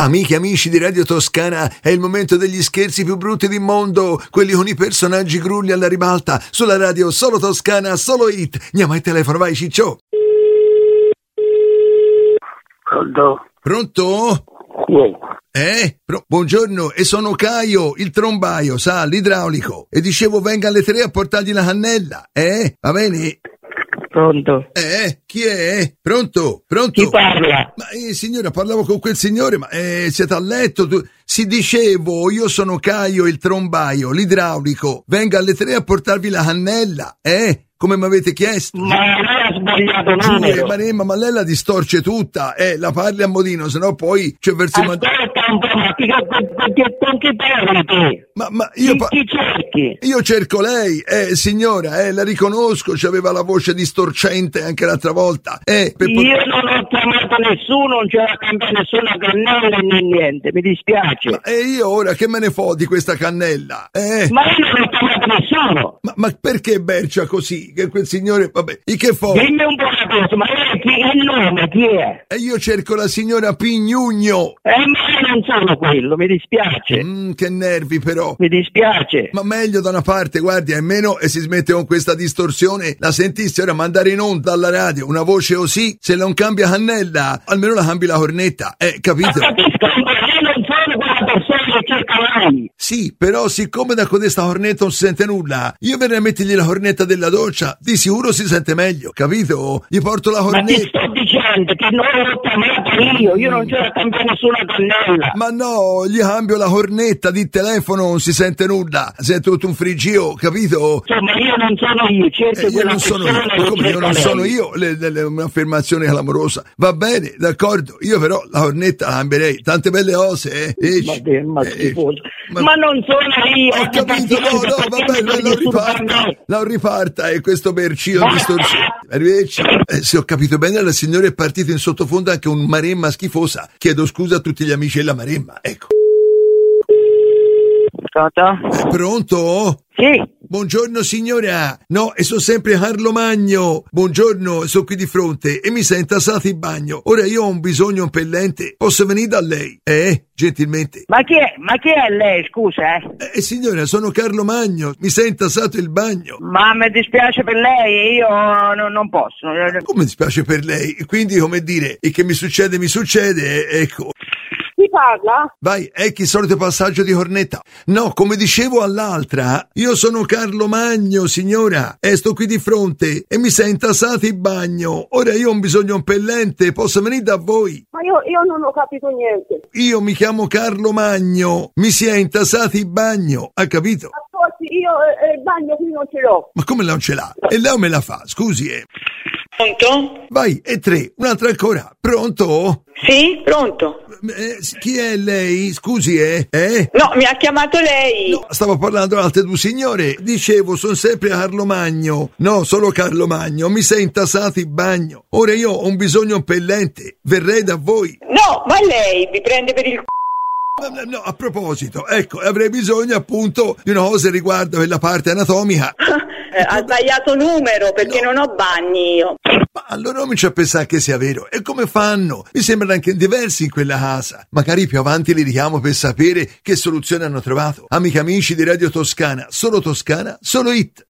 Amiche e amici di Radio Toscana, è il momento degli scherzi più brutti del mondo, quelli con i personaggi grulli alla ribalta, sulla radio solo Toscana, solo hit. Andiamo al telefono, vai Ciccio. Pronto? Pronto? Buongiorno, e sono Caio, il trombaio, sa, l'idraulico. E dicevo venga alle 3 a portargli la cannella, va bene? Pronto? Chi è? Pronto? Chi parla? Ma signora, parlavo con quel signore, ma siete a letto? Si dicevo, io sono Caio, il trombaio, l'idraulico. Venga alle 3 a portarvi la cannella, come mi avete chiesto. Ma lei ha sbagliato numero. Maremma, ma lei la distorce tutta, la parli a modino, sennò poi c'è verso il Aspetta un po', ma con chi parli te? Ma io chi cerchi? Io cerco lei, signora, la riconosco, c'aveva la voce distorcente anche l'altra volta. Io non ho chiamato nessuno, non c'era nessuna cannella né niente, mi dispiace. Ma io ora che me ne fo di questa cannella? Ma io non ho chiamato nessuno. Ma perché bercia così? Che quel signore, vabbè, che fo? Dimmi un po' una cosa, ma lei il nome chi è? E io cerco la signora Pignugno. Ma io non sono quello, mi dispiace. Che nervi però. Mi dispiace. Ma meglio da una parte, guardi, almeno e si smette con questa distorsione. La sentisse ora mandare in onda alla radio una voce così, se non cambia cannella, almeno la cambi la cornetta, capito? Ma capisco, io non sono quella persona che cerca lei. Sì, però siccome da codesta cornetta non si sente nulla, io verrei a mettergli la cornetta della doccia, di sicuro si sente meglio, capito? Gli porto la cornetta. Ma ti sto dicendo che non l'ho chiamato io non c'era cambiare nessuna cannella. Ma no, gli cambio la cornetta di telefono, non si sente nulla, sento tutto un frigio, capito? Insomma, io non sono io, cerco io non sono io, come io non sono io, un'affermazione clamorosa. Va bene, d'accordo, io però la cornetta la cambierei, tante belle cose, Ma schifoso. Ma non sono io. Ho capito, no, vabbè, la riparta e questo bercio distorsione. Arrivederci. Se ho capito bene, la signora è partita in sottofondo anche un Maremma schifosa. Chiedo scusa a tutti gli amici della Maremma, ecco. Pronto? Pronto? Sì. Buongiorno signora, no, e sono sempre Carlo Magno. Buongiorno, sono qui di fronte e mi sei intasato in bagno. Ora io ho un bisogno impellente, posso venire da lei? Gentilmente. Ma chi è lei, scusa? Signora, sono Carlo Magno, mi sei intasato il bagno. Ma mi dispiace per lei, io non posso. Come mi dispiace per lei? Quindi, come dire, il che mi succede, ecco. Chi parla? Vai, ecco il solito passaggio di cornetta. No, come dicevo all'altra, io sono Carlo Magno, signora, e sto qui di fronte e mi sei intasato in bagno. Ora io ho un bisogno impellente, posso venire da voi? Ma io non ho capito niente. Io mi chiamo Carlo Magno, mi si è intasato in bagno, ha capito? Ascolti, io il bagno qui non ce l'ho. Ma come non ce l'ha? E lei me la fa, scusi, Pronto? Vai, e 3, un'altra ancora. Pronto? Sì, pronto. Chi è lei? Scusi, No, mi ha chiamato lei. No, stavo parlando altre due signore. Dicevo, sono sempre Carlo Magno. No, solo Carlo Magno. Mi sei intasato in bagno. Ora io ho un bisogno impellente. Verrei da voi. No, ma lei mi prende per il No, a proposito, ecco, avrei bisogno appunto di una cosa riguardo quella parte anatomica. Ha sbagliato numero perché non ho bagni io. Ma allora non mi ci pensare che sia vero. E come fanno? Mi sembrano anche diversi in quella casa. Magari più avanti li richiamo per sapere che soluzione hanno trovato. Amiche e amici di Radio Toscana, solo hit.